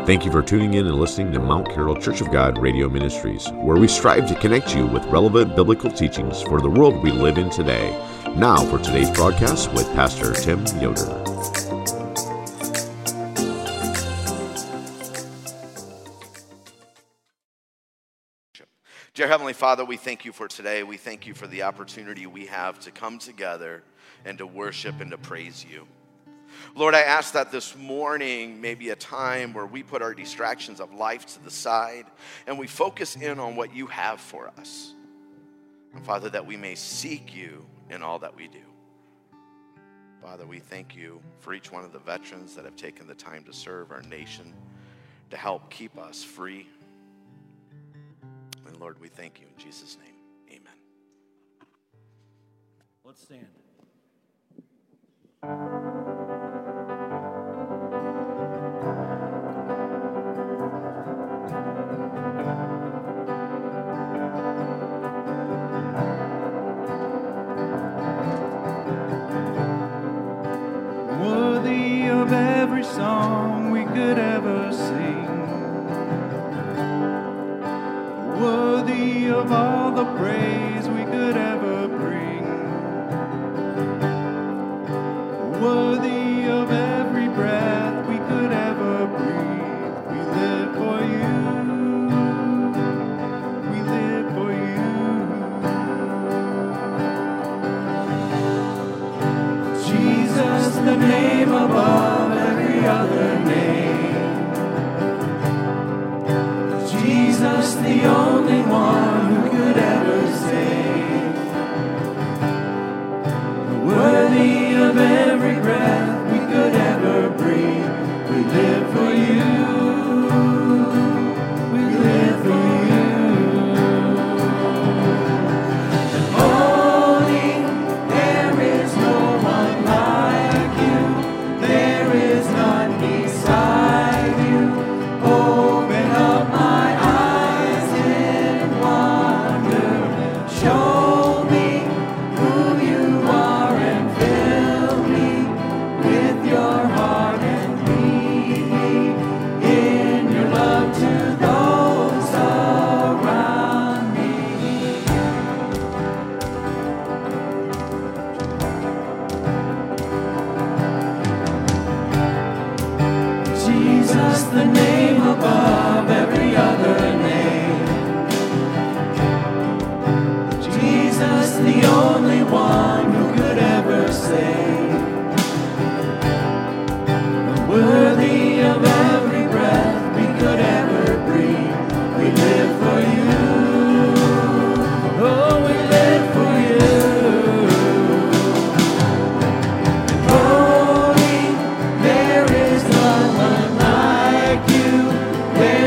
Thank you for tuning in and listening to Mount Carroll Church of God Radio Ministries, where we strive to connect you with relevant biblical teachings for the world we live in today. Now for today's broadcast with Pastor Tim Yoder. Dear Heavenly Father, we thank you for today. We thank you for the opportunity we have to come together and to worship and to praise you. Lord, I ask that this morning may be a time where we put our distractions of life to the side and we focus in on what you have for us. And Father, that we may seek you in all that we do. Father, we thank you for each one of the veterans that have taken the time to serve our nation, to help keep us free. And Lord, we thank you in Jesus' name. Amen. Let's stand. Worthy of every song we could ever sing, worthy of all the praise we could ever bring, worthy of every breath we could ever breathe. We live for you, we live for you. Jesus, the name above every other name. Jesus, the only one who could ever save. Worthy of every breath we could ever breathe. We live for you. We live for you. Holy, there is no one like you. There is none beside you. Open up my eyes in wonder. Show me who you are and fill me with your heart and lead me in your love to those around me. Jesus, the name above every other name. Jesus, the only one who could ever save. Worthy of every breath we could ever breathe. We live for you. Oh, we live for you. Holy, there is no one like you. There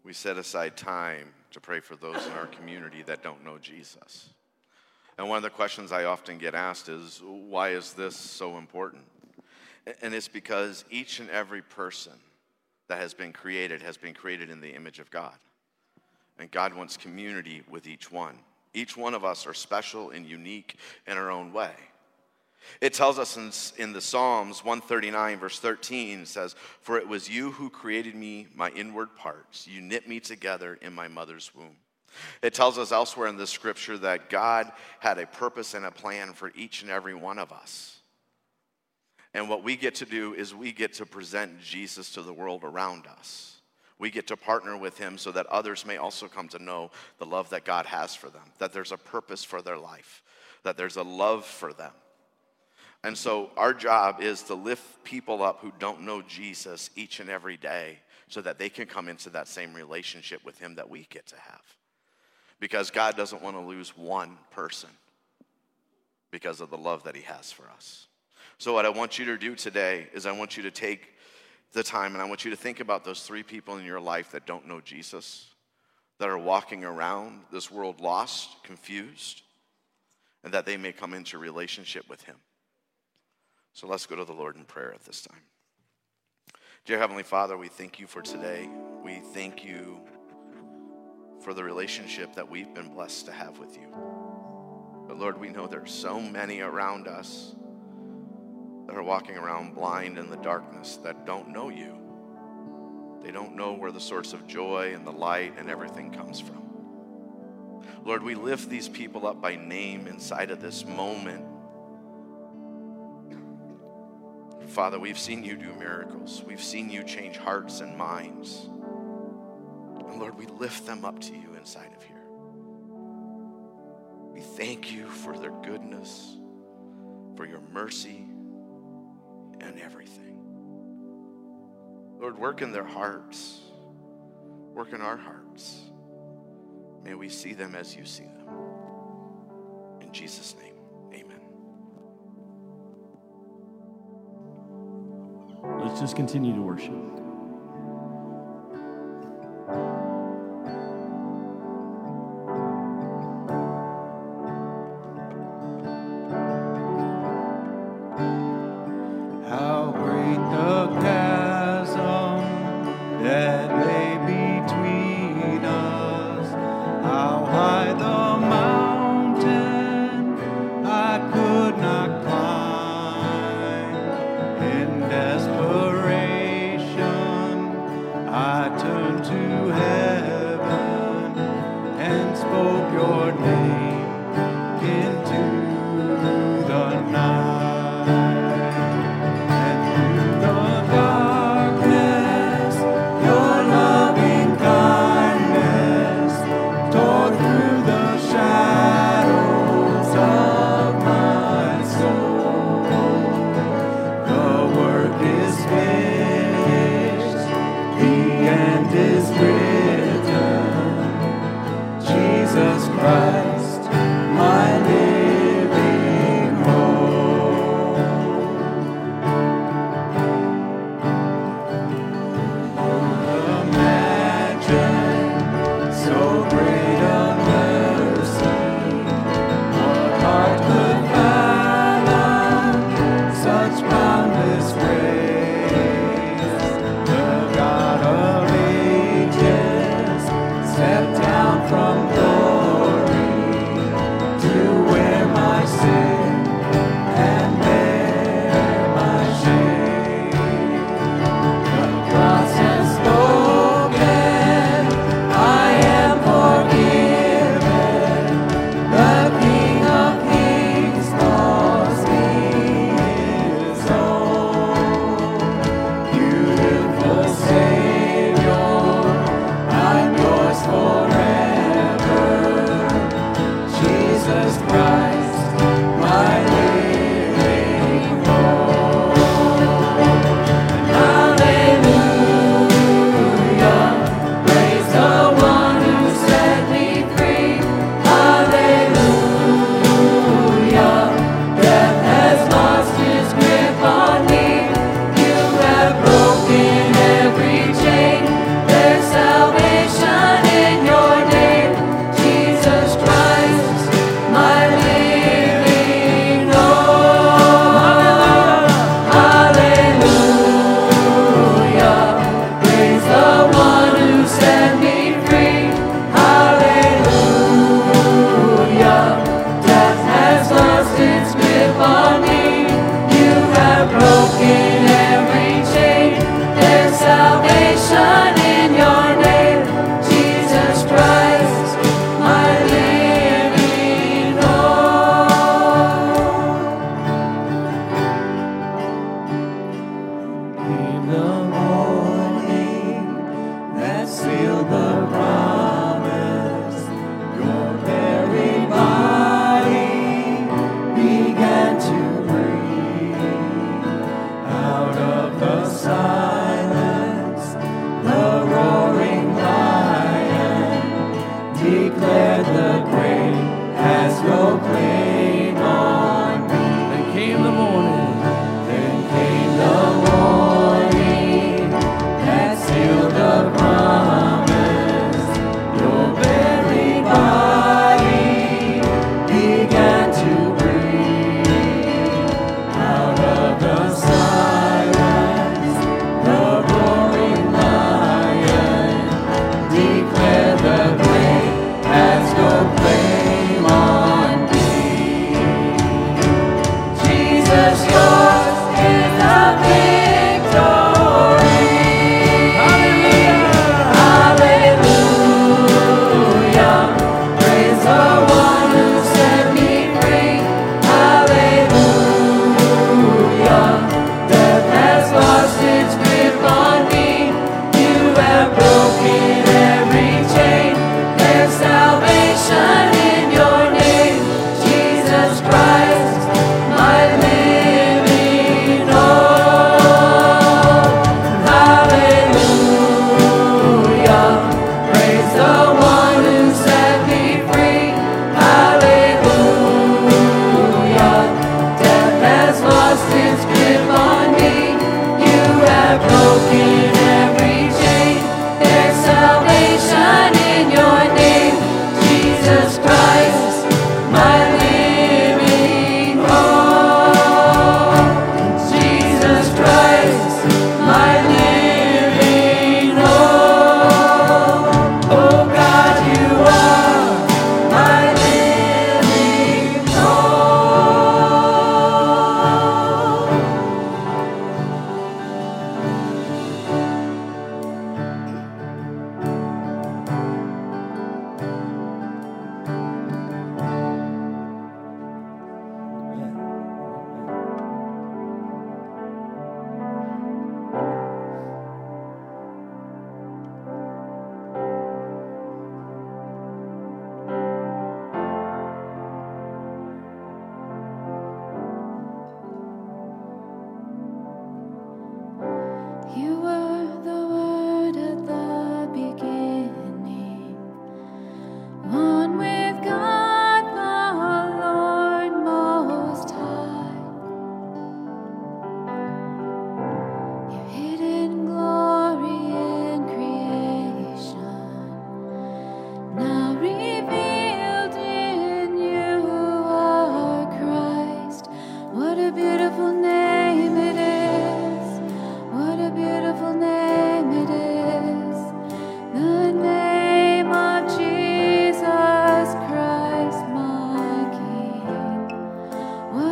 we set aside time to pray for those in our community that don't know Jesus. And one of the questions I often get asked is, why is this so important? And it's because each and every person that has been created in the image of God. And God wants community with each one. Each one of us are special and unique in our own way. It tells us in the Psalms 139 verse 13, says, "For it was you who created me, my inward parts. You knit me together in my mother's womb." It tells us elsewhere in the scripture that God had a purpose and a plan for each and every one of us. And what we get to do is we get to present Jesus to the world around us. We get to partner with him so that others may also come to know the love that God has for them, that there's a purpose for their life, that there's a love for them. And so our job is to lift people up who don't know Jesus each and every day so that they can come into that same relationship with him that we get to have. Because God doesn't want to lose one person because of the love that he has for us. So what I want you to do today is I want you to take the time and I want you to think about those 3 people in your life that don't know Jesus, that are walking around this world lost, confused, and that they may come into relationship with him. So let's go to the Lord in prayer at this time. Dear Heavenly Father, we thank you for today. We thank you for the relationship that we've been blessed to have with you. But Lord, we know there's so many around us that are walking around blind in the darkness that don't know you. They don't know where the source of joy and the light and everything comes from. Lord, we lift these people up by name inside of this moment. Father, we've seen you do miracles. We've seen you change hearts and minds. And Lord, we lift them up to you inside of here. We thank you for their goodness, for your mercy, and everything. Lord, work in their hearts. Work in our hearts. May we see them as you see them. In Jesus' name, amen. Let's just continue to worship. How great the chasm that lay between us, how high the mountain I could not climb. In desperation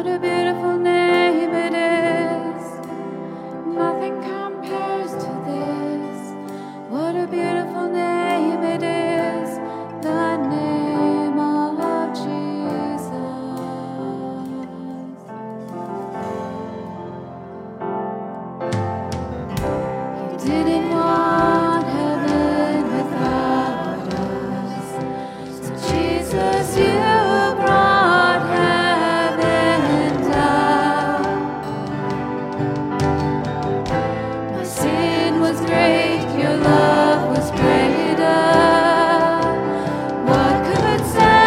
a beautiful name it is. Nothing compares to this. What a beautiful name it is. The name of Jesus. You didn't want heaven without us. So Jesus, you brought heaven down. My sin was great, your love was greater. What could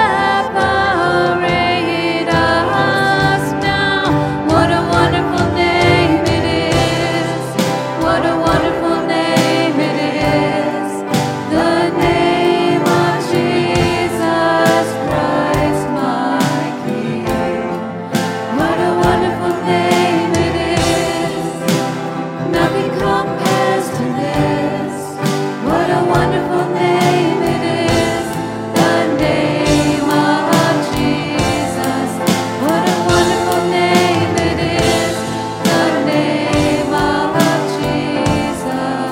separate us now? What a wonderful name it is. What a wonderful name it is. The name of Jesus Christ, my King. What a wonderful name it is. Nothing compares to this. What a wonderful name it is. The name of Jesus. What a wonderful name it is. The name of Jesus.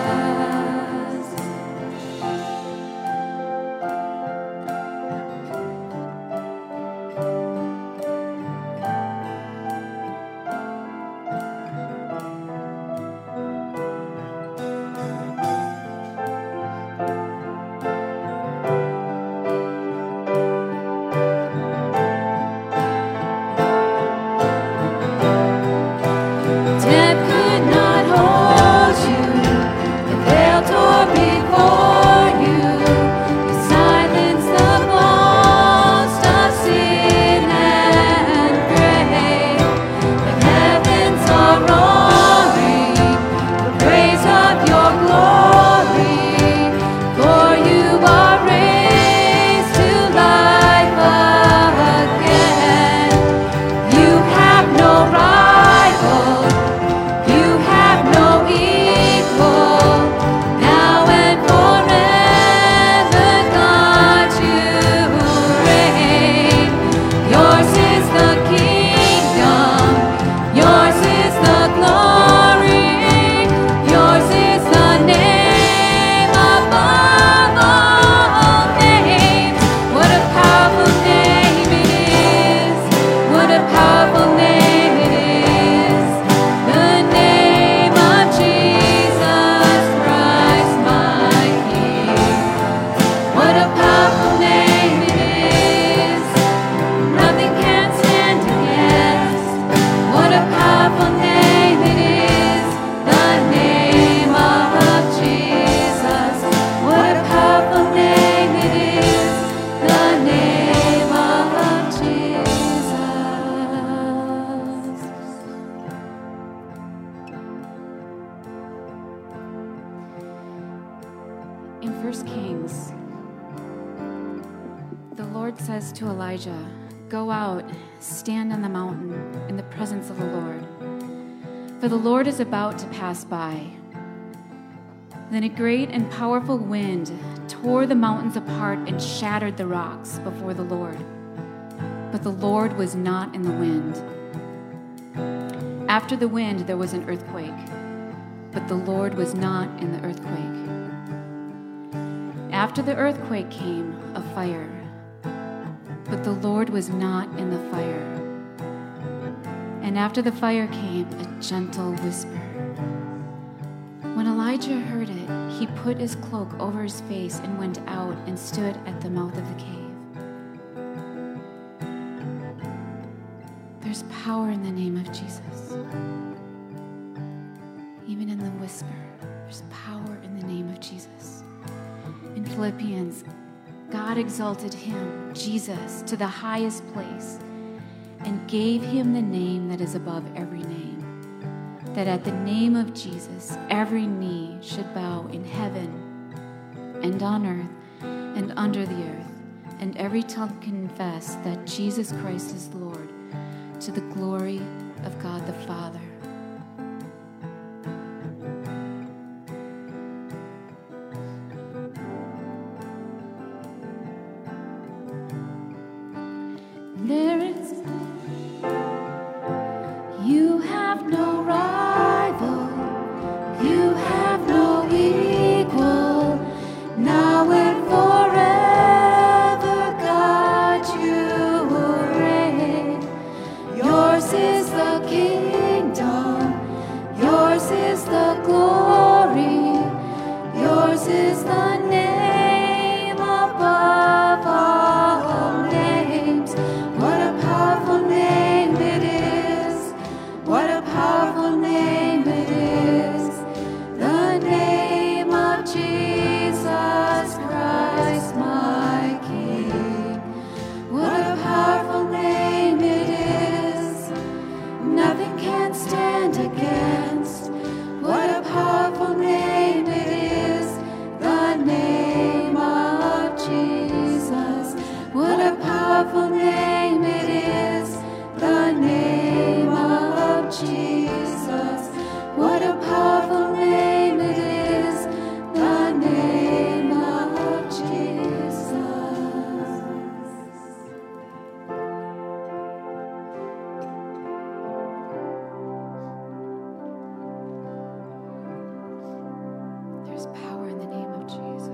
Death could not hold you. The veil tore before you. You silenced the boast of sin and grave. The heavens are roaring the praise of your glory. For you are raised to life again. You have no rival. You have no equal. Now and forever, God, you reign. Yours is the kingdom. Yours is the glory. Yours is the name above all names. What a powerful name it is. What a powerful name it is. The name of Jesus Christ, my King. What a powerful name it is. Nothing can stand against. What a powerful name it is. The name of Jesus. What a powerful name it is. The name of Jesus. In 1 Kings, the Lord says to Elijah, "Go out, stand on the mountain in the presence of the Lord, for the Lord is about to pass by." Then a great and powerful wind tore the mountains apart and shattered the rocks before the Lord. But the Lord was not in the wind. After the wind, there was an earthquake, but the Lord was not in the earthquake. After the earthquake came a fire, but the Lord was not in the fire. And after the fire came a gentle whisper. When Elijah heard it, he put his cloak over his face and went out and stood at the mouth of the cave. There's power in the name of Jesus. Even in the whisper, there's power in the name of Jesus. In Philippians, God exalted him, Jesus, to the highest place and gave him the name that is above every name, that at the name of Jesus every knee should bow in heaven and on earth and under the earth, and every tongue confess that Jesus Christ is Lord, to the glory of God the Father. There is kingdom. Yours is the glory. Yours is the name above all names. What a powerful name it is. What a powerful name it is. The name of Jesus Christ, my King. What a powerful name it is. Nothing can stand against. What a powerful name it is. The name of Jesus. What a powerful name it is. The name of Jesus. What a powerful name it is. The name of Jesus. There's power in the name of Jesus.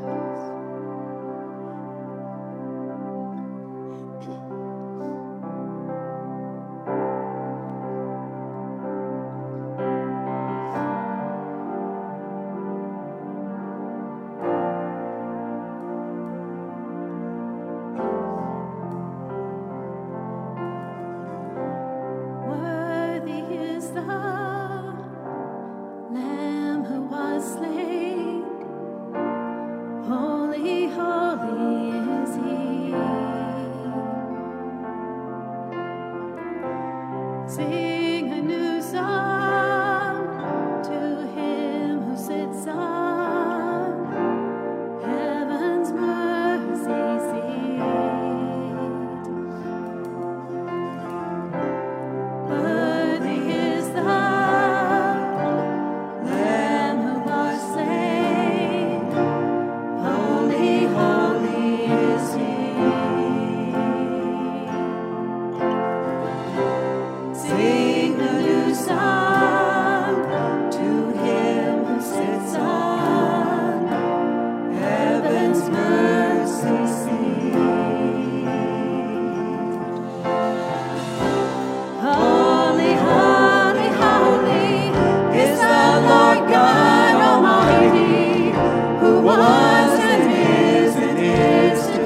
Worthy is the Lamb who was slain. Holy, holy is He. Sing a new song to Him who sits on heaven's mercy seat. Worthy is the Lamb who was slain. Holy, holy is He. Sing a new song to Him who sits on heaven's mercy seat. Holy, holy, holy is the Lord God Almighty, who was and is to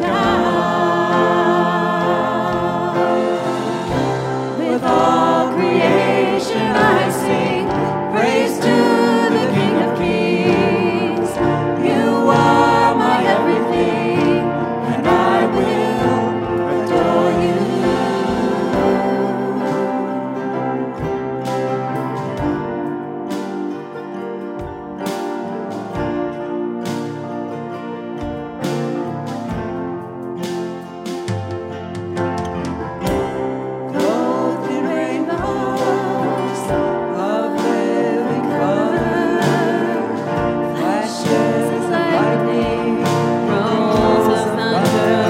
come. With all creation I sing praise to the King of Kings. You are my everything, and I will adore you. Clothed in rainbows of living color, flashes of lightning, rolls of thunder.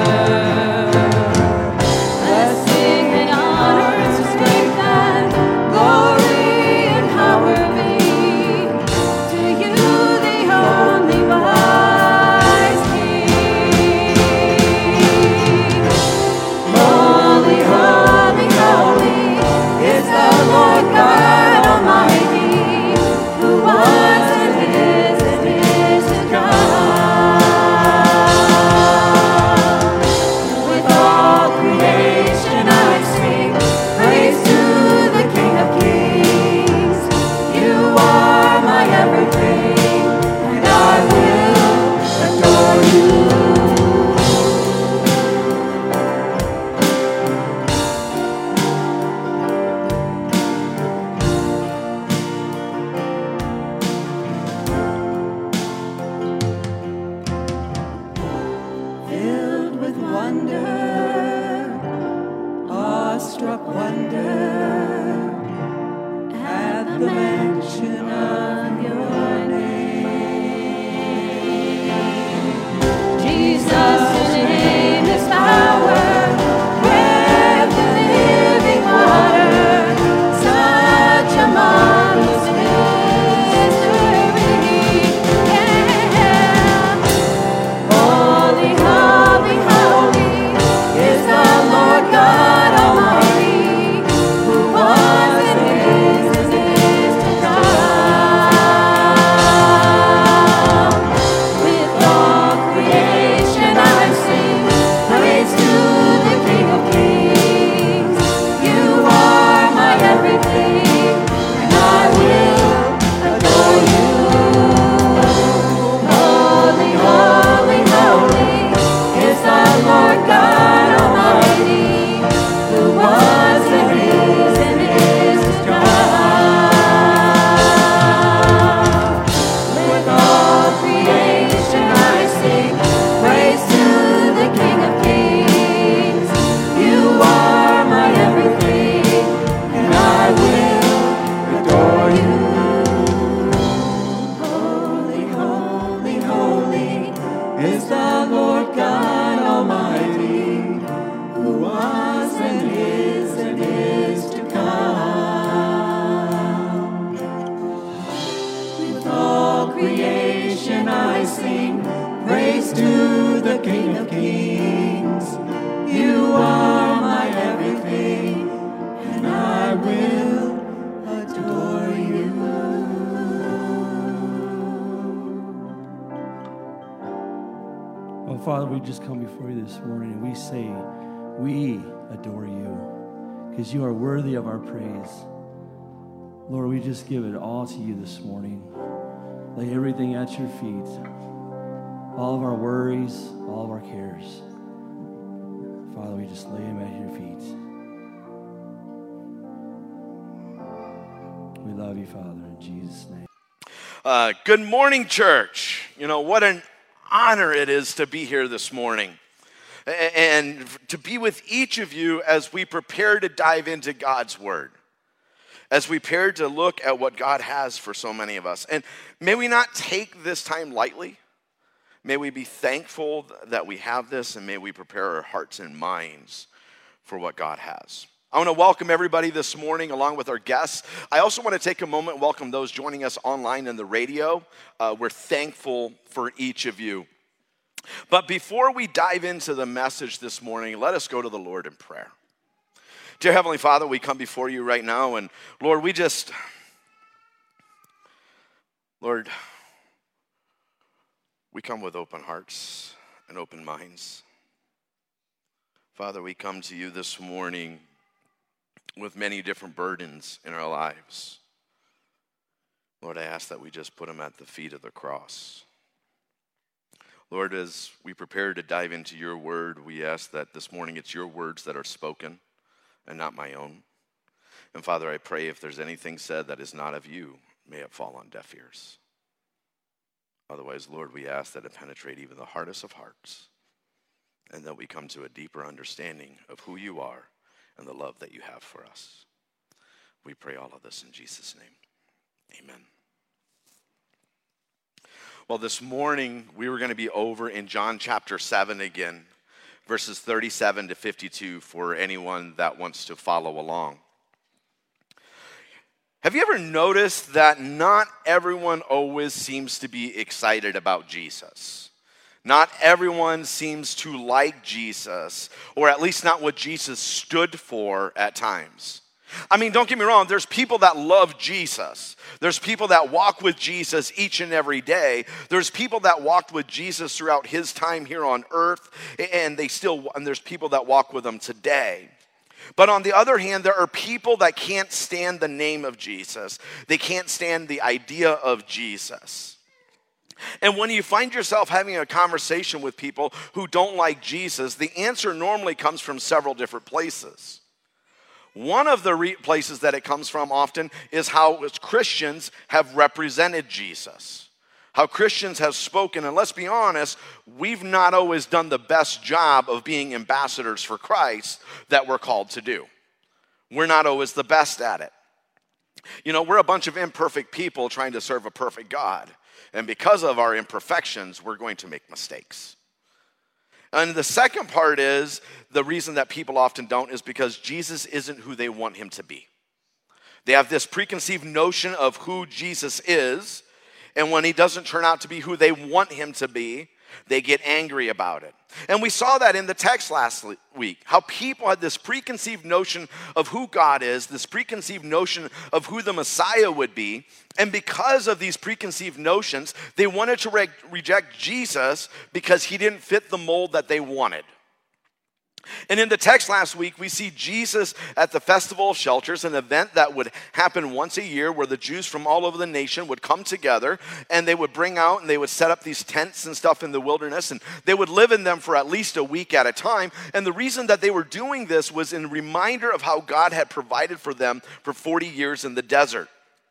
Blessing and honor, strength and glory and power be to you, the only wise King. Holy, holy, holy is the Lord God Almighty, who was and is to come. With all creation I sing praise to the King of Kings. You are my everything, and I will adore you. Filled with wonder, awestruck wonder, at the mention of your name. Jesus, your name is power, breath and living water, such a marvelous mystery. Yeah. Holy, holy, holy is the Lord God Almighty, who was and Father, we just come before you this morning and we say, we adore you because you are worthy of our praise. Lord, we just give it all to you this morning. Lay everything at your feet. All of our worries, all of our cares. Father, we just lay them at your feet. We love you, Father, in Jesus' name. Good morning, church. You know, what an honor it is to be here this morning and to be with each of you as we prepare to dive into God's Word, as we prepare to look at what God has for so many of us. And may we not take this time lightly. May we be thankful that we have this, and may we prepare our hearts and minds for what God has. I want to welcome everybody this morning along with our guests. I also want to take a moment and welcome those joining us online and the radio. We're thankful for each of you. But before we dive into the message this morning, let us go to the Lord in prayer. Dear Heavenly Father, we come before you right now, and Lord, we come with open hearts and open minds. Father, we come to you this morning with many different burdens in our lives. Lord, I ask that we just put them at the feet of the cross. Lord, as we prepare to dive into your word, we ask that this morning it's your words that are spoken and not my own. And Father, I pray if there's anything said that is not of you, may it fall on deaf ears. Otherwise, Lord, we ask that it penetrate even the hardest of hearts and that we come to a deeper understanding of who you are and the love that you have for us. We pray all of this in Jesus' name. Amen. Well, this morning, we were going to be over in John chapter 7 again, verses 37 to 52 for anyone that wants to follow along. Have you ever noticed that not everyone always seems to be excited about Jesus? Not everyone seems to like Jesus, or at least not what Jesus stood for at times. I mean, don't get me wrong, there's people that love Jesus. There's people that walk with Jesus each and every day. There's people that walked with Jesus throughout his time here on earth, and there's people that walk with him today. But on the other hand, there are people that can't stand the name of Jesus. They can't stand the idea of Jesus. And when you find yourself having a conversation with people who don't like Jesus, the answer normally comes from several different places. One of the places that it comes from often is how Christians have represented Jesus. How Christians have spoken, and let's be honest, we've not always done the best job of being ambassadors for Christ that we're called to do. We're not always the best at it. You know, we're a bunch of imperfect people trying to serve a perfect God. And because of our imperfections, we're going to make mistakes. And the second part is, the reason that people often don't is because Jesus isn't who they want him to be. They have this preconceived notion of who Jesus is, and when he doesn't turn out to be who they want him to be, they get angry about it. And we saw that in the text last week, how people had this preconceived notion of who God is, this preconceived notion of who the Messiah would be, and because of these preconceived notions, they wanted to reject Jesus because he didn't fit the mold that they wanted. And in the text last week, we see Jesus at the Festival of Shelters, an event that would happen once a year where the Jews from all over the nation would come together and they would bring out and they would set up these tents and stuff in the wilderness, and they would live in them for at least a week at a time. And the reason that they were doing this was in reminder of how God had provided for them for 40 years in the desert.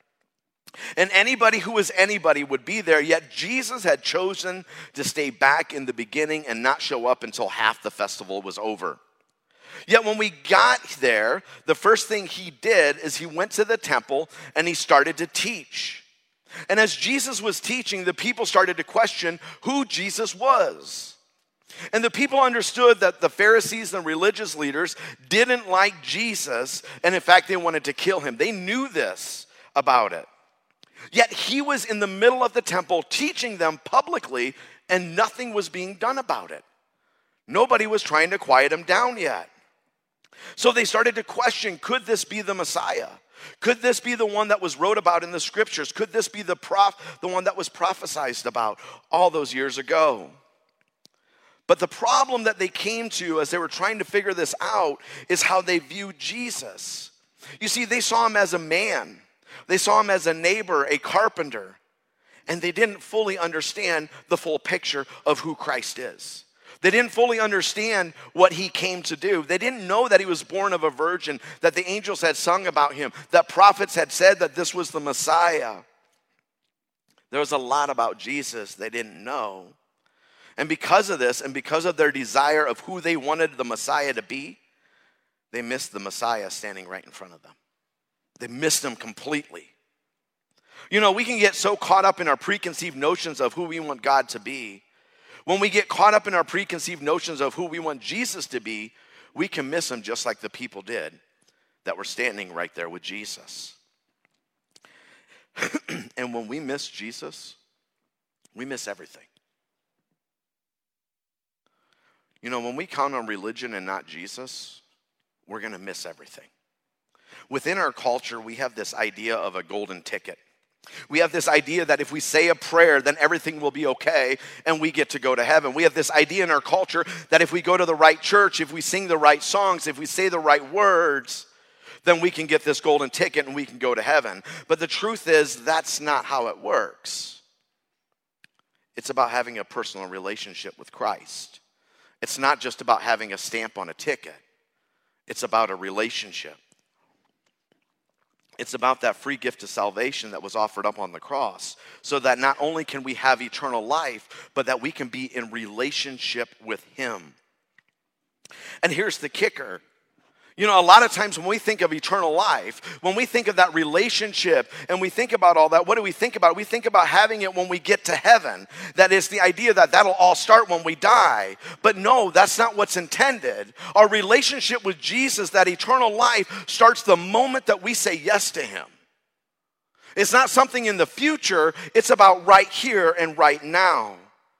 And anybody who was anybody would be there, yet Jesus had chosen to stay back in the beginning and not show up until half the festival was over. Yet when we got there, the first thing he did is he went to the temple and he started to teach. And as Jesus was teaching, the people started to question who Jesus was. And the people understood that the Pharisees and religious leaders didn't like Jesus, and in fact, they wanted to kill him. They knew this about it. Yet he was in the middle of the temple teaching them publicly, and nothing was being done about it. Nobody was trying to quiet him down yet. So they started to question, could this be the Messiah? Could this be the one that was wrote about in the scriptures? Could this be the one that was prophesied about all those years ago? But the problem that they came to as they were trying to figure this out is how they viewed Jesus. You see, they saw him as a man. They saw him as a neighbor, a carpenter. And they didn't fully understand the full picture of who Christ is. They didn't fully understand what he came to do. They didn't know that he was born of a virgin, that the angels had sung about him, that prophets had said that this was the Messiah. There was a lot about Jesus they didn't know. And because of this, and because of their desire of who they wanted the Messiah to be, they missed the Messiah standing right in front of them. They missed him completely. You know, we can get so caught up in our preconceived notions of who we want God to be. When we get caught up in our preconceived notions of who we want Jesus to be, we can miss him just like the people did that were standing right there with Jesus. And when we miss Jesus, we miss everything. You know, when we count on religion and not Jesus, we're going to miss everything. Within our culture, we have this idea of a golden ticket. We have this idea that if we say a prayer, then everything will be okay and we get to go to heaven. We have this idea in our culture that if we go to the right church, if we sing the right songs, if we say the right words, then we can get this golden ticket and we can go to heaven. But the truth is, that's not how it works. It's about having a personal relationship with Christ. It's not just about having a stamp on a ticket. It's about a relationship. It's about that free gift of salvation that was offered up on the cross, so that not only can we have eternal life, but that we can be in relationship with him. And here's the kicker. You know, a lot of times when we think of eternal life, when we think of that relationship and we think about all that, what do we think about? We think about having it when we get to heaven. That is the idea that that'll all start when we die. But no, that's not what's intended. Our relationship with Jesus, that eternal life, starts the moment that we say yes to him. It's not something in the future. It's about right here and right now.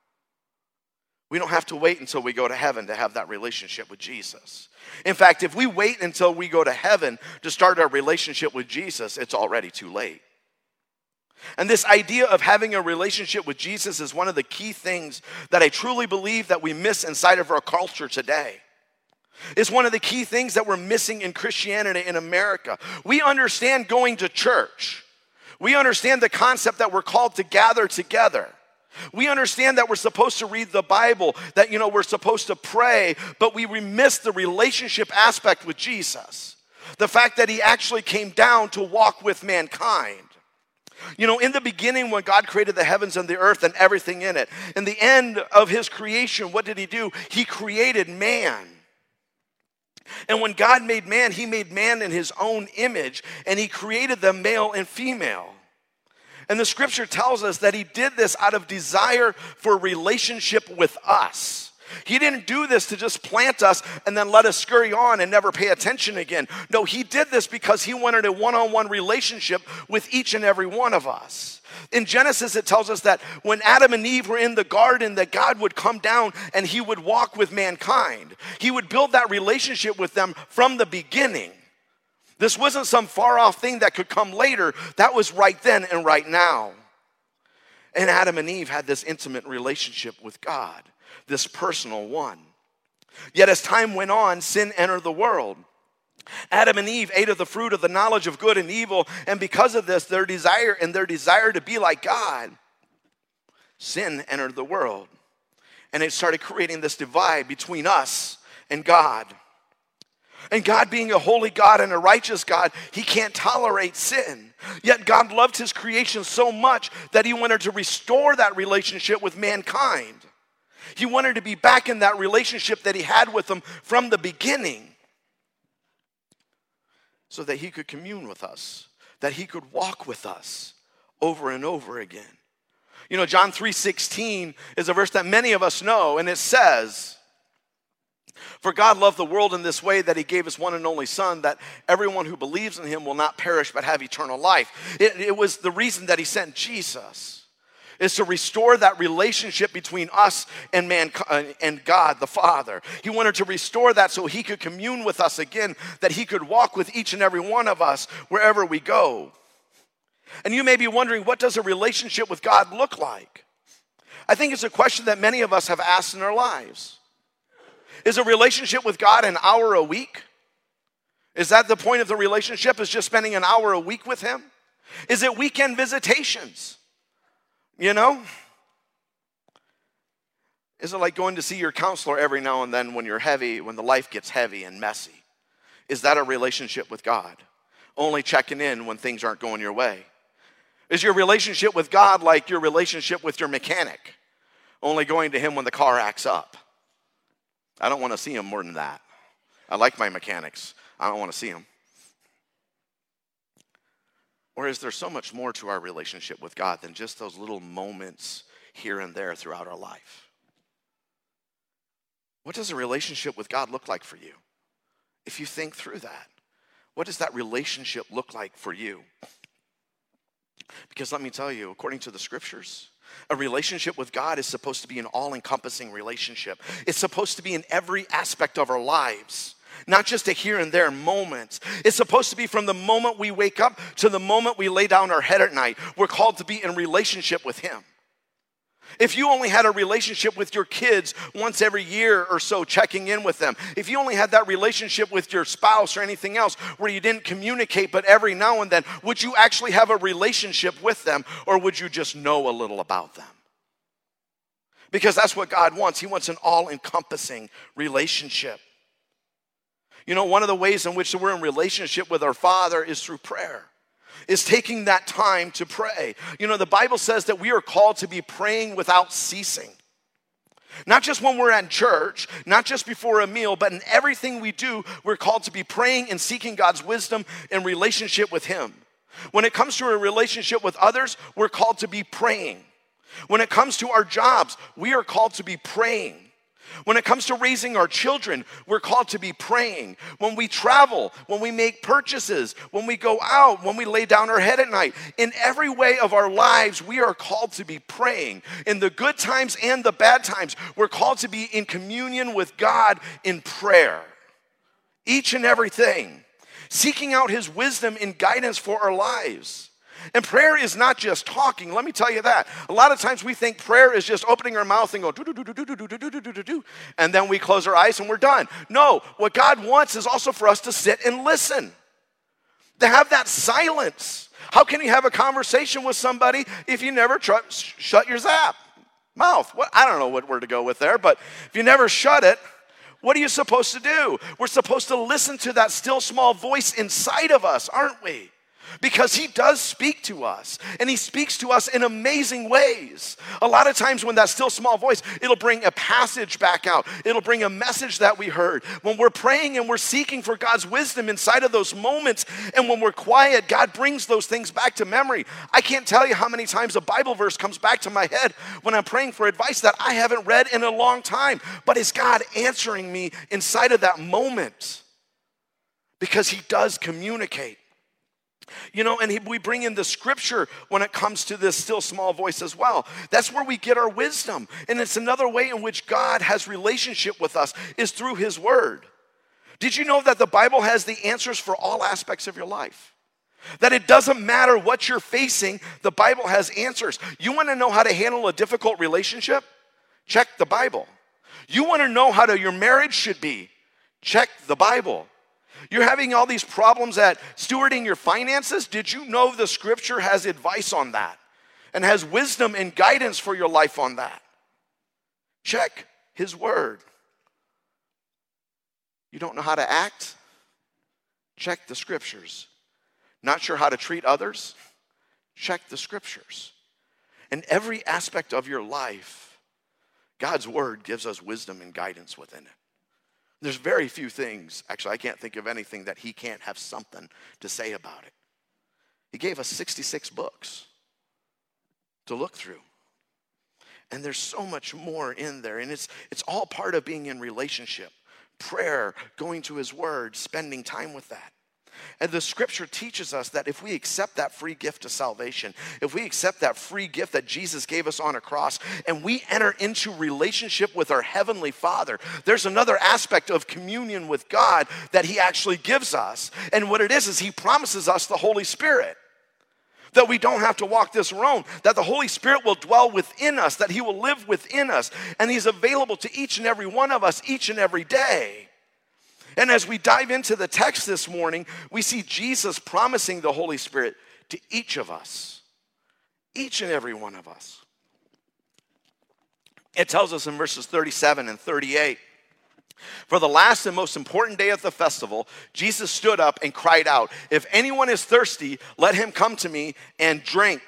We don't have to wait until we go to heaven to have that relationship with Jesus. In fact, if we wait until we go to heaven to start our relationship with Jesus, it's already too late. And this idea of having a relationship with Jesus is one of the key things that I truly believe that we miss inside of our culture today. It's one of the key things that we're missing in Christianity in America. We understand going to church. We understand the concept that we're called to gather together. We understand that we're supposed to read the Bible, that, we're supposed to pray, but we miss the relationship aspect with Jesus. The fact that he actually came down to walk with mankind. In the beginning when God created the heavens and the earth and everything in it, in the end of his creation, what did he do? He created man. And when God made man, he made man in his own image, and he created them male and female. And the scripture tells us that he did this out of desire for relationship with us. He didn't do this to just plant us and then let us scurry on and never pay attention again. No, he did this because he wanted a one-on-one relationship with each and every one of us. In Genesis, it tells us that when Adam and Eve were in the garden, that God would come down and he would walk with mankind. He would build that relationship with them from the beginning. This wasn't some far-off thing that could come later. That was right then and right now. And Adam and Eve had this intimate relationship with God, this personal one. Yet as time went on, sin entered the world. Adam and Eve ate of the fruit of the knowledge of good and evil, and because of this, their desire to be like God, sin entered the world. And it started creating this divide between us and God. And God, being a holy God and a righteous God, he can't tolerate sin. Yet God loved his creation so much that he wanted to restore that relationship with mankind. He wanted to be back in that relationship that he had with them from the beginning, so that he could commune with us, that he could walk with us over and over again. John 3:16 is a verse that many of us know, and it says, "For God loved the world in this way, that he gave his one and only Son, that everyone who believes in him will not perish but have eternal life." It was the reason that he sent Jesus, is to restore that relationship between us and mankind and God the Father. He wanted to restore that so he could commune with us again, that he could walk with each and every one of us wherever we go. And you may be wondering, what does a relationship with God look like? I think it's a question that many of us have asked in our lives. Is a relationship with God an hour a week? Is that the point of the relationship, is just spending an hour a week with him? Is it weekend visitations? You know? Is it like going to see your counselor every now and then when the life gets heavy and messy? Is that a relationship with God? Only checking in when things aren't going your way? Is your relationship with God like your relationship with your mechanic? Only going to him when the car acts up? I don't want to see him more than that. I like my mechanics. I don't want to see him. Or is there so much more to our relationship with God than just those little moments here and there throughout our life? What does a relationship with God look like for you? If you think through that, what does that relationship look like for you? Because let me tell you, according to the scriptures, a relationship with God is supposed to be an all-encompassing relationship. It's supposed to be in every aspect of our lives, not just a here and there moment. It's supposed to be from the moment we wake up to the moment we lay down our head at night. We're called to be in relationship with him. If you only had a relationship with your kids once every year or so, checking in with them, if you only had that relationship with your spouse or anything else where you didn't communicate but every now and then, would you actually have a relationship with them, or would you just know a little about them? Because that's what God wants. He wants an all-encompassing relationship. You know, one of the ways in which we're in relationship with our Father is through prayer. Is taking that time to pray. You know, the Bible says that we are called to be praying without ceasing. Not just when we're at church, not just before a meal, but in everything we do, we're called to be praying and seeking God's wisdom in relationship with him. When it comes to a relationship with others, we're called to be praying. When it comes to our jobs, we are called to be praying. When it comes to raising our children, we're called to be praying. When we travel, when we make purchases, when we go out, when we lay down our head at night, in every way of our lives, we are called to be praying. In the good times and the bad times, we're called to be in communion with God in prayer. Each and everything. Seeking out his wisdom and guidance for our lives. And prayer is not just talking. Let me tell you that. A lot of times we think prayer is just opening our mouth and go do do do do do do do do do do do, and then we close our eyes and we're done. No, what God wants is also for us to sit and listen. To have that silence. How can you have a conversation with somebody if you never shut your mouth? I don't know what word to go with there, but if you never shut it, what are you supposed to do? We're supposed to listen to that still small voice inside of us, aren't we? Because he does speak to us, and he speaks to us in amazing ways. A lot of times when that still small voice, it'll bring a passage back out. It'll bring a message that we heard. When we're praying and we're seeking for God's wisdom inside of those moments, and when we're quiet, God brings those things back to memory. I can't tell you how many times a Bible verse comes back to my head when I'm praying for advice that I haven't read in a long time. But it's God answering me inside of that moment, because he does communicate. You know, and we bring in the scripture when it comes to this still small voice as well. That's where we get our wisdom. And it's another way in which God has relationship with us is through his word. Did you know that the Bible has the answers for all aspects of your life? That it doesn't matter what you're facing, the Bible has answers. You want to know how to handle a difficult relationship? Check the Bible. You want to know how your marriage should be? Check the Bible. You're having all these problems at stewarding your finances? Did you know the scripture has advice on that and has wisdom and guidance for your life on that? Check his word. You don't know how to act? Check the scriptures. Not sure how to treat others? Check the scriptures. In every aspect of your life, God's word gives us wisdom and guidance within it. There's very few things, actually I can't think of anything that he can't have something to say about it. He gave us 66 books to look through. And there's so much more in there, and it's all part of being in relationship. Prayer, going to his word, spending time with that. And the scripture teaches us that if we accept that free gift of salvation, if we accept that free gift that Jesus gave us on a cross, and we enter into relationship with our heavenly Father, there's another aspect of communion with God that he actually gives us. And what it is he promises us the Holy Spirit. that we don't have to walk this alone, that the Holy Spirit will dwell within us, that he will live within us, and he's available to each and every one of us each and every day. And as we dive into the text this morning, we see Jesus promising the Holy Spirit to each of us, each and every one of us. It tells us in verses 37 and 38, for the last and most important day of the festival, Jesus stood up and cried out, "If anyone is thirsty, let him come to me and drink."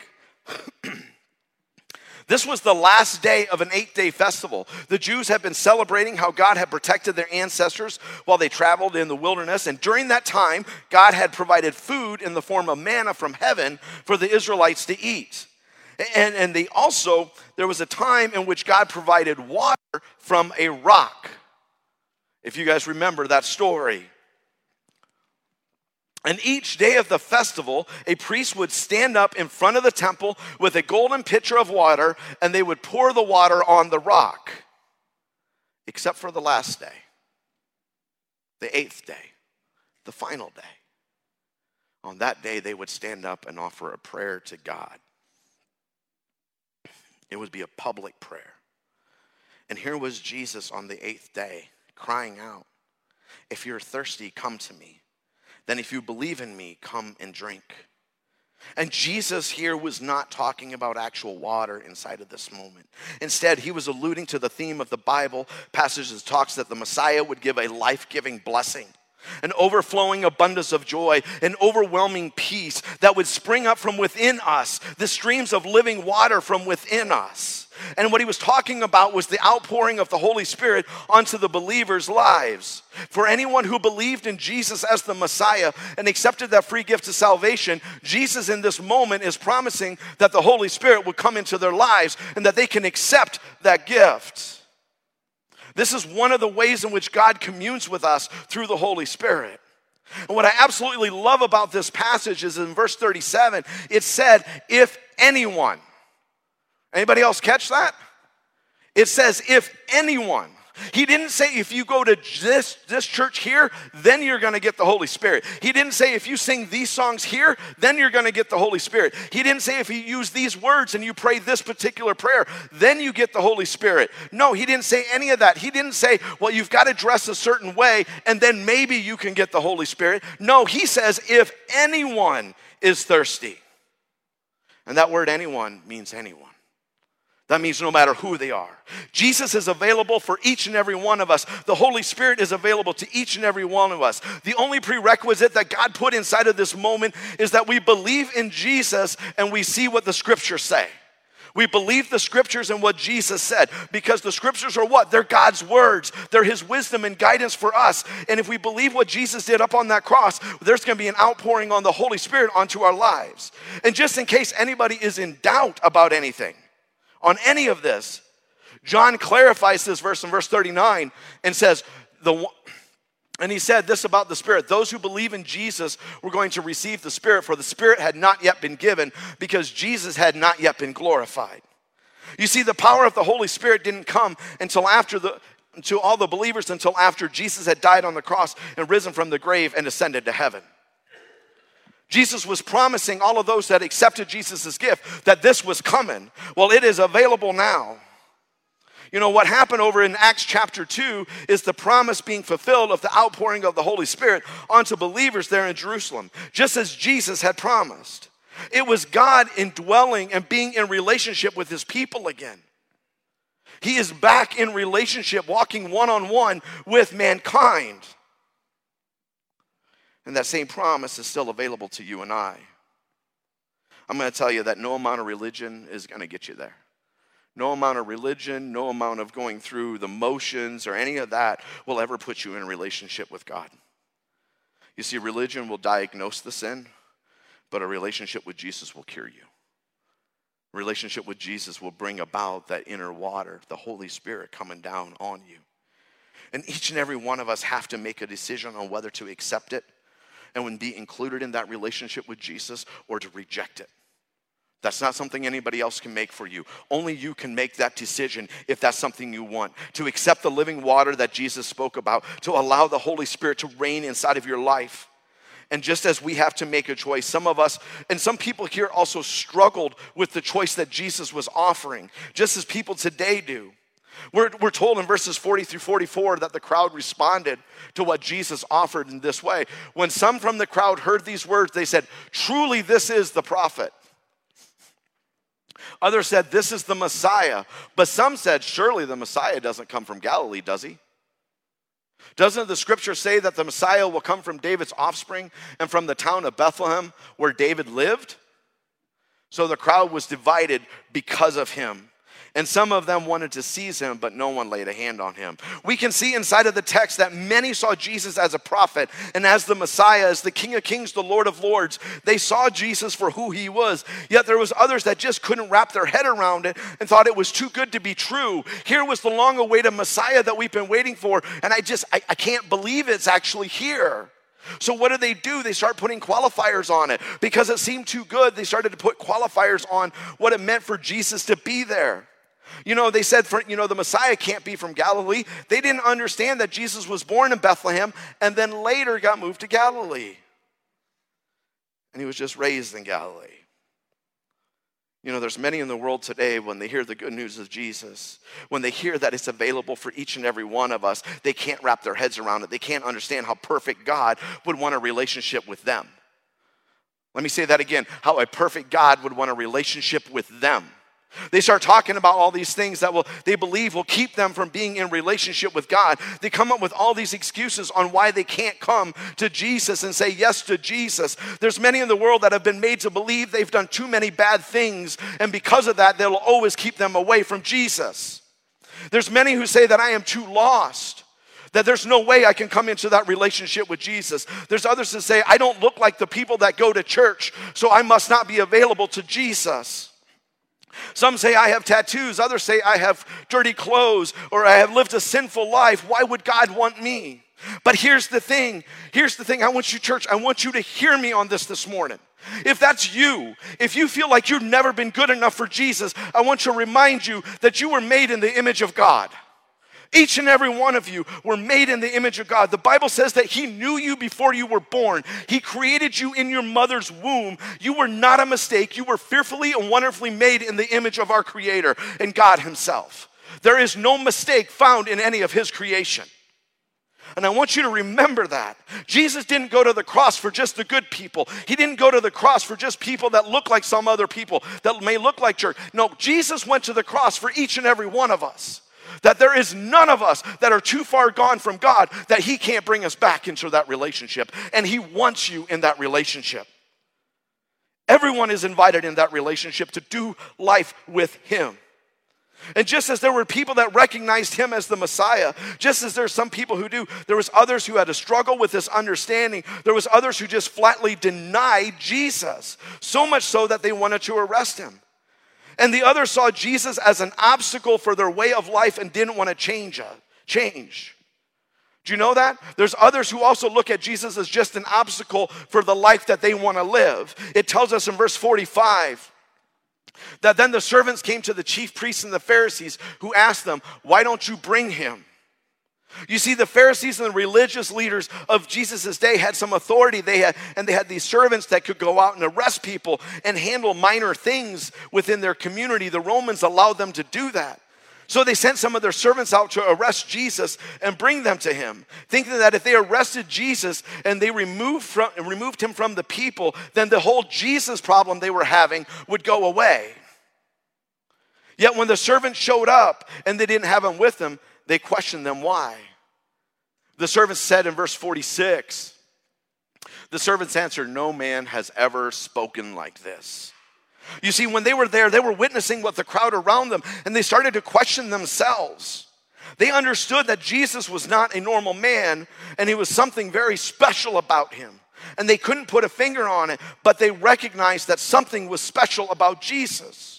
This was the last day of an 8-day festival. The Jews had been celebrating how God had protected their ancestors while they traveled in the wilderness. And during that time, God had provided food in the form of manna from heaven for the Israelites to eat. And there was a time in which God provided water from a rock. If you guys remember that story. And each day of the festival, a priest would stand up in front of the temple with a golden pitcher of water, and they would pour the water on the rock. Except for the last day, the 8th day, the final day. On that day, they would stand up and offer a prayer to God. It would be a public prayer. And here was Jesus on the 8th day, crying out, "If you're thirsty, come to me. Then if you believe in me, come and drink." And Jesus here was not talking about actual water inside of this moment. Instead, he was alluding to the theme of the Bible passages talks that the Messiah would give a life-giving blessing, an overflowing abundance of joy, an overwhelming peace that would spring up from within us, the streams of living water from within us. And what he was talking about was the outpouring of the Holy Spirit onto the believers' lives. For anyone who believed in Jesus as the Messiah and accepted that free gift of salvation, Jesus in this moment is promising that the Holy Spirit will come into their lives and that they can accept that gift. This is one of the ways in which God communes with us through the Holy Spirit. And what I absolutely love about this passage is in verse 37, it said, "If anyone." Anybody else catch that? It says, "If anyone." He didn't say if you go to this church here, then you're going to get the Holy Spirit. He didn't say if you sing these songs here, then you're going to get the Holy Spirit. He didn't say if you use these words and you pray this particular prayer, then you get the Holy Spirit. No, he didn't say any of that. He didn't say, well, you've got to dress a certain way and then maybe you can get the Holy Spirit. No, he says if anyone is thirsty. And that word anyone means anyone. That means no matter who they are. Jesus is available for each and every one of us. The Holy Spirit is available to each and every one of us. The only prerequisite that God put inside of this moment is that we believe in Jesus and we see what the scriptures say. We believe the scriptures and what Jesus said, because the scriptures are what? They're God's words. They're his wisdom and guidance for us. And if we believe what Jesus did up on that cross, there's going to be an outpouring on the Holy Spirit onto our lives. And just in case anybody is in doubt about anything, on any of this, John clarifies this verse in verse 39 and says, and he said this about the Spirit: those who believe in Jesus were going to receive the Spirit, for the Spirit had not yet been given because Jesus had not yet been glorified. You see, the power of the Holy Spirit didn't come until to all the believers until after Jesus had died on the cross and risen from the grave and ascended to heaven. Jesus was promising all of those that accepted Jesus' gift that this was coming. Well, it is available now. You know, what happened over in Acts chapter 2 is the promise being fulfilled of the outpouring of the Holy Spirit onto believers there in Jerusalem, just as Jesus had promised. It was God indwelling and being in relationship with his people again. He is back in relationship, walking one-on-one with mankind. And that same promise is still available to you and I. I'm going to tell you that no amount of religion is going to get you there. No amount of religion, no amount of going through the motions or any of that will ever put you in a relationship with God. You see, religion will diagnose the sin, but a relationship with Jesus will cure you. A relationship with Jesus will bring about that inner water, the Holy Spirit coming down on you. And each and every one of us have to make a decision on whether to accept it and be included in that relationship with Jesus or to reject it. That's not something anybody else can make for you. Only you can make that decision if that's something you want. To accept the living water that Jesus spoke about, to allow the Holy Spirit to reign inside of your life. And just as we have to make a choice, some of us, and some people here also struggled with the choice that Jesus was offering, just as people today do. We're told in verses 40 through 44 that the crowd responded to what Jesus offered in this way. When some from the crowd heard these words, they said, "Truly this is the prophet." Others said, "This is the Messiah." But some said, "Surely the Messiah doesn't come from Galilee, does he? Doesn't the scripture say that the Messiah will come from David's offspring and from the town of Bethlehem where David lived?" So the crowd was divided because of him. And some of them wanted to seize him, but no one laid a hand on him. We can see inside of the text that many saw Jesus as a prophet and as the Messiah, as the King of Kings, the Lord of Lords. They saw Jesus for who he was. Yet there was others that just couldn't wrap their head around it and thought it was too good to be true. Here was the long-awaited Messiah that we've been waiting for, and I can't believe it's actually here. So what do? They start putting qualifiers on it. Because it seemed too good, they started to put qualifiers on what it meant for Jesus to be there. They said, the Messiah can't be from Galilee. They didn't understand that Jesus was born in Bethlehem and then later got moved to Galilee. And he was just raised in Galilee. There's many in the world today, when they hear the good news of Jesus, when they hear that it's available for each and every one of us, they can't wrap their heads around it. They can't understand how perfect God would want a relationship with them. Let me say that again, how a perfect God would want a relationship with them. They start talking about all these things that they believe will keep them from being in relationship with God. They come up with all these excuses on why they can't come to Jesus and say yes to Jesus. There's many in the world that have been made to believe they've done too many bad things, and because of that, they'll always keep them away from Jesus. There's many who say that I am too lost, that there's no way I can come into that relationship with Jesus. There's others that say I don't look like the people that go to church, so I must not be available to Jesus. Some say I have tattoos. Others say I have dirty clothes, or I have lived a sinful life. Why would God want me? But here's the thing. I want you, church, I want you to hear me on this morning. If that's you, if you feel like you've never been good enough for Jesus, I want to remind you that you were made in the image of God. Each and every one of you were made in the image of God. The Bible says that he knew you before you were born. He created you in your mother's womb. You were not a mistake. You were fearfully and wonderfully made in the image of our Creator and God himself. There is no mistake found in any of his creation. And I want you to remember that. Jesus didn't go to the cross for just the good people. He didn't go to the cross for just people that look like some other people, that may look like church. No, Jesus went to the cross for each and every one of us. That there is none of us that are too far gone from God that he can't bring us back into that relationship. And he wants you in that relationship. Everyone is invited in that relationship to do life with him. And just as there were people that recognized him as the Messiah, just as there's some people who do, there was others who had to struggle with this understanding. There was others who just flatly denied Jesus, so much so that they wanted to arrest him. And the others saw Jesus as an obstacle for their way of life and didn't want to change. Do you know that? There's others who also look at Jesus as just an obstacle for the life that they want to live. It tells us in verse 45 that then the servants came to the chief priests and the Pharisees, who asked them, "Why don't you bring him?" You see, the Pharisees and the religious leaders of Jesus' day had some authority. They had these servants that could go out and arrest people and handle minor things within their community. The Romans allowed them to do that. So they sent some of their servants out to arrest Jesus and bring them to him, thinking that if they arrested Jesus and they removed him from the people, then the whole Jesus problem they were having would go away. Yet when the servants showed up and they didn't have him with them, they questioned them why. The servants said in verse 46, the servants answered, "No man has ever spoken like this." You see, when they were there, they were witnessing what the crowd around them, and they started to question themselves. They understood that Jesus was not a normal man, and he was something very special about him. And they couldn't put a finger on it, but they recognized that something was special about Jesus.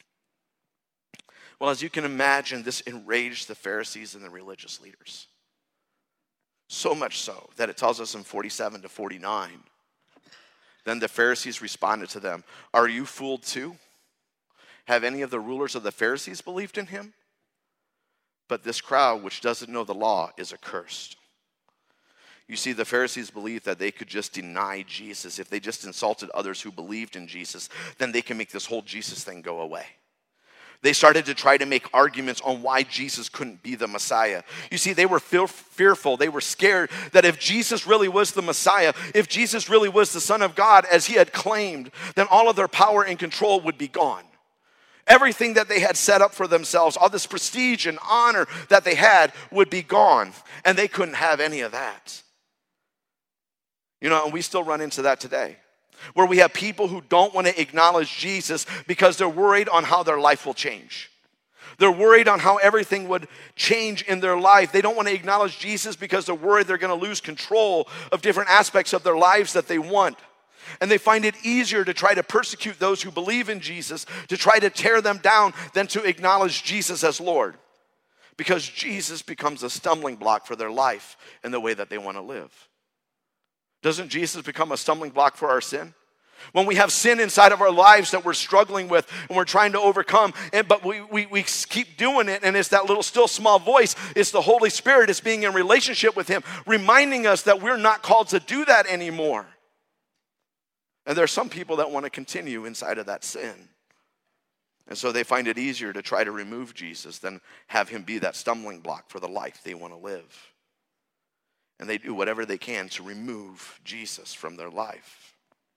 Well, as you can imagine, this enraged the Pharisees and the religious leaders. So much so that it tells us in 47 to 49, then the Pharisees responded to them, "Are you fooled too? Have any of the rulers of the Pharisees believed in him? But this crowd, which doesn't know the law, is accursed." You see, the Pharisees believed that they could just deny Jesus. If they just insulted others who believed in Jesus, then they can make this whole Jesus thing go away. They started to try to make arguments on why Jesus couldn't be the Messiah. You see, they were fearful. They were scared that if Jesus really was the Messiah, if Jesus really was the Son of God, as he had claimed, then all of their power and control would be gone. Everything that they had set up for themselves, all this prestige and honor that they had would be gone, and they couldn't have any of that. You know, and we still run into that today, where we have people who don't want to acknowledge Jesus because they're worried on how their life will change. They're worried on how everything would change in their life. They don't want to acknowledge Jesus because they're worried they're going to lose control of different aspects of their lives that they want. And they find it easier to try to persecute those who believe in Jesus, to try to tear them down, than to acknowledge Jesus as Lord. Because Jesus becomes a stumbling block for their life and the way that they want to live. Doesn't Jesus become a stumbling block for our sin? When we have sin inside of our lives that we're struggling with and we're trying to overcome, but we keep doing it, and it's that little still small voice. It's the Holy Spirit. It's being in relationship with him, reminding us that we're not called to do that anymore. And there are some people that want to continue inside of that sin. And so they find it easier to try to remove Jesus than have him be that stumbling block for the life they want to live. And they do whatever they can to remove Jesus from their life.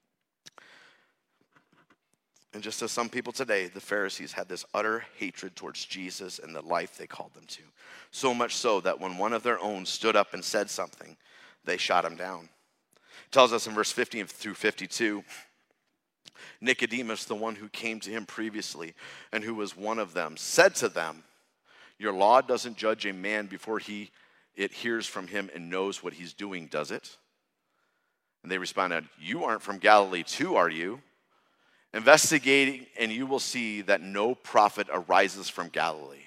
And just as some people today, the Pharisees had this utter hatred towards Jesus and the life they called them to. So much so that when one of their own stood up and said something, they shot him down. It tells us in verse 50 through 52, Nicodemus, the one who came to him previously and who was one of them, said to them, "Your law doesn't judge a man before it hears from him and knows what he's doing, does it?" And they responded, "You aren't from Galilee too, are you? Investigating, and you will see that no prophet arises from Galilee."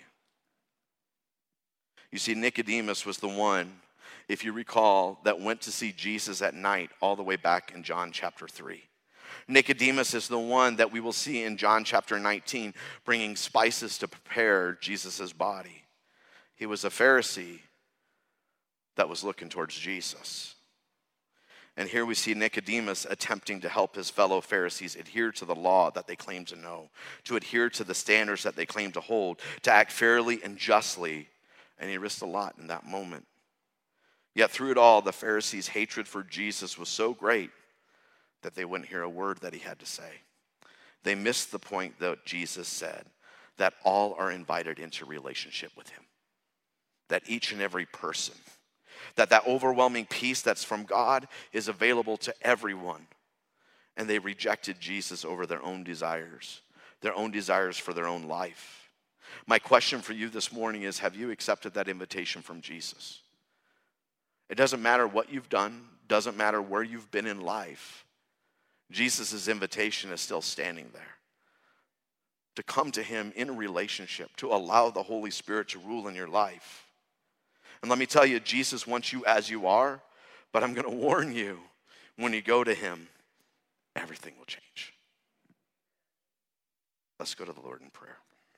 You see, Nicodemus was the one, if you recall, that went to see Jesus at night all the way back in John chapter 3. Nicodemus is the one that we will see in John chapter 19 bringing spices to prepare Jesus' body. He was a Pharisee that was looking towards Jesus. And here we see Nicodemus attempting to help his fellow Pharisees adhere to the law that they claim to know, to adhere to the standards that they claim to hold, to act fairly and justly, and he risked a lot in that moment. Yet through it all, the Pharisees' hatred for Jesus was so great that they wouldn't hear a word that he had to say. They missed the point that Jesus said, that all are invited into relationship with him, that each and every person, that overwhelming peace that's from God is available to everyone. And they rejected Jesus over their own desires for their own life. My question for you this morning is, have you accepted that invitation from Jesus? It doesn't matter what you've done, doesn't matter where you've been in life. Jesus' invitation is still standing there. To come to him in a relationship, to allow the Holy Spirit to rule in your life. And let me tell you, Jesus wants you as you are, but I'm going to warn you, when you go to him, everything will change. Let's go to the Lord in prayer.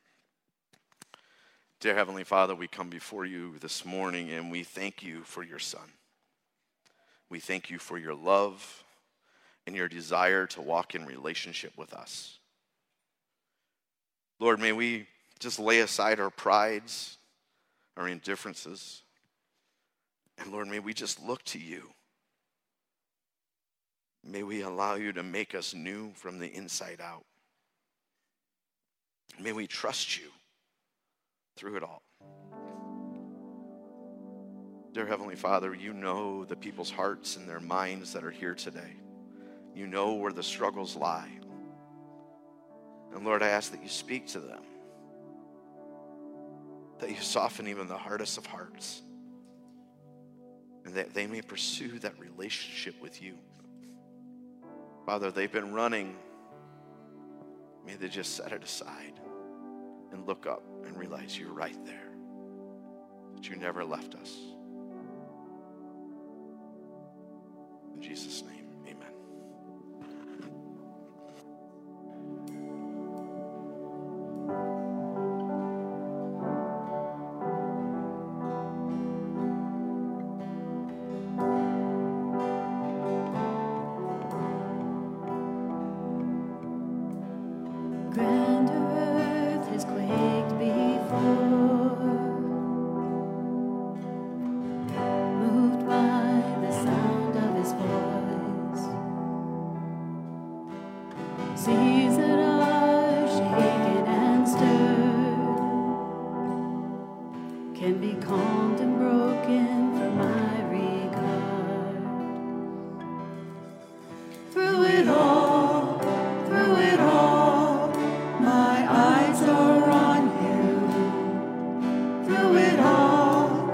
Dear Heavenly Father, we come before you this morning and we thank you for your Son. We thank you for your love and your desire to walk in relationship with us. Lord, may we just lay aside our prides, our indifferences. And Lord, may we just look to you. May we allow you to make us new from the inside out. May we trust you through it all. Dear Heavenly Father, you know the people's hearts and their minds that are here today. You know where the struggles lie. And Lord, I ask that you speak to them, that you soften even the hardest of hearts, and that they may pursue that relationship with you. Father, they've been running. May they just set it aside and look up and realize you're right there, that you never left us. In Jesus' name, amen. grander earth has quaked before, moved by the sound of his voice. Seas that are shaken and stirred can be calmed and broken for my regard. Through it all, my eyes are on you. Through it all,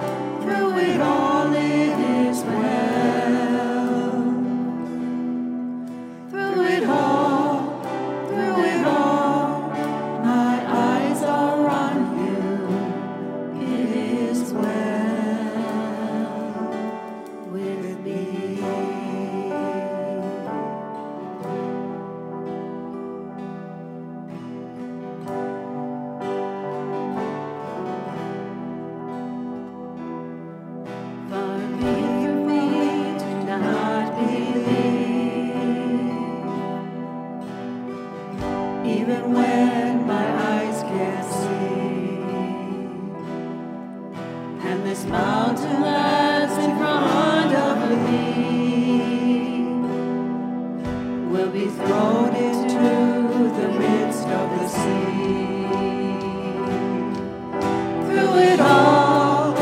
it is well. Through it all, my eyes are on you. It is well with me. Far be from me to not believe, even when my eyes can't see, and this mountain that's in front of me will be thrown into the midst of the sea. Through it all,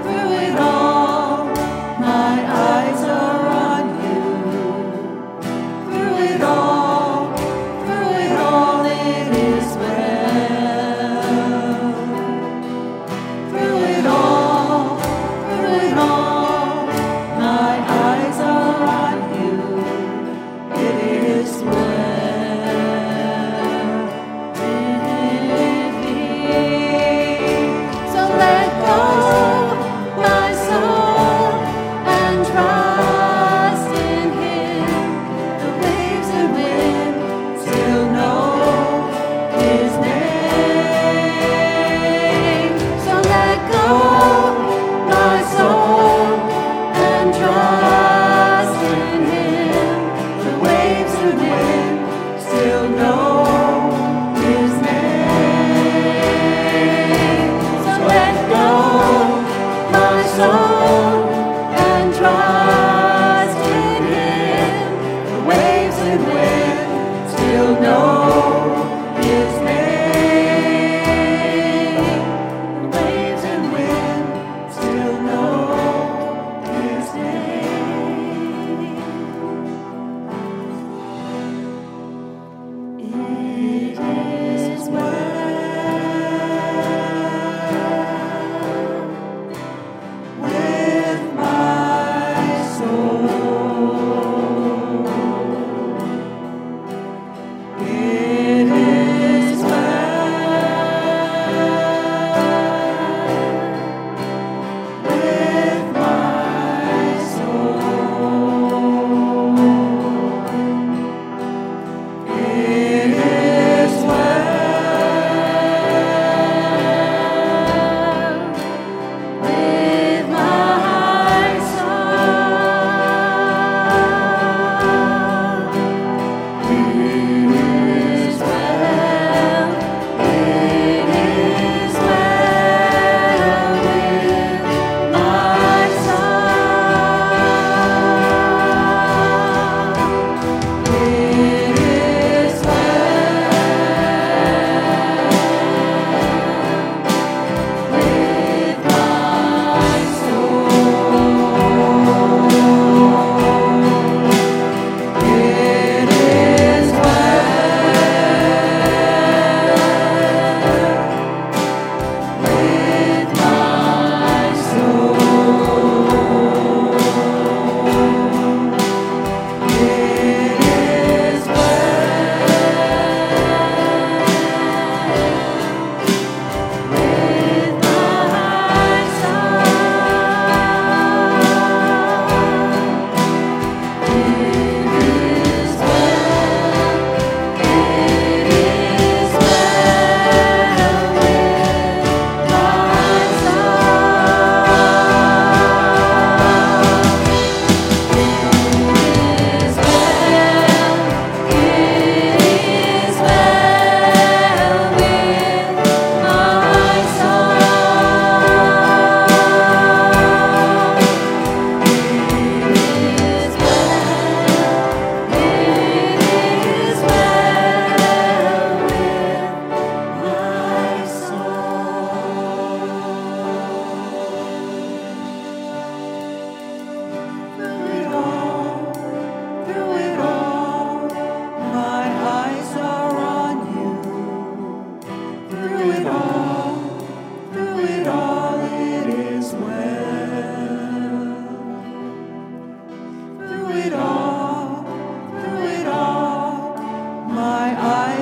my eyes are on you. Through it all, it is well. Through it all, my eyes are on you. It is well with me. So let go.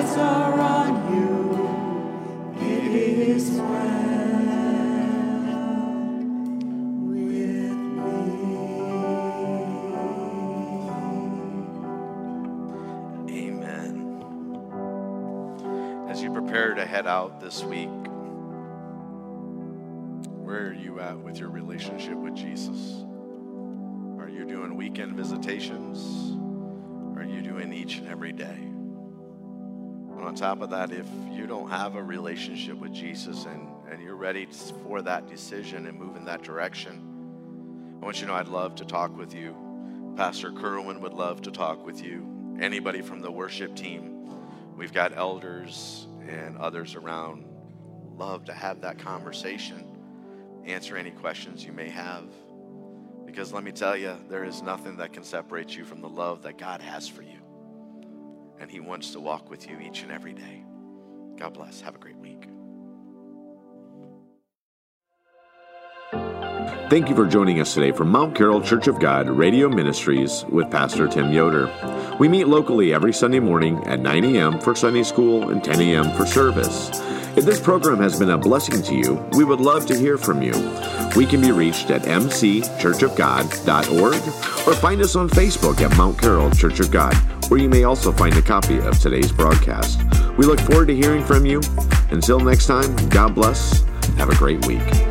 eyes are on you. It is well with me. Amen. As you prepare to head out this week, where are you at with your relationship with Jesus? Are you doing weekend visitations? Are you doing each and every day? And on top of that, if you don't have a relationship with Jesus and you're ready for that decision and move in that direction, I want you to know I'd love to talk with you. Pastor Kerwin would love to talk with you. Anybody from the worship team. We've got elders and others around. Love to have that conversation. Answer any questions you may have. Because let me tell you, there is nothing that can separate you from the love that God has for you. And He wants to walk with you each and every day. God bless. Have a great week. Thank you for joining us today from Mount Carroll Church of God Radio Ministries with Pastor Tim Yoder. We meet locally every Sunday morning at 9 a.m. for Sunday school and 10 a.m. for service. If this program has been a blessing to you, we would love to hear from you. We can be reached at mcchurchofgod.org or find us on Facebook at Mount Carroll Church of God, where you may also find a copy of today's broadcast. We look forward to hearing from you. Until next time, God bless. Have a great week.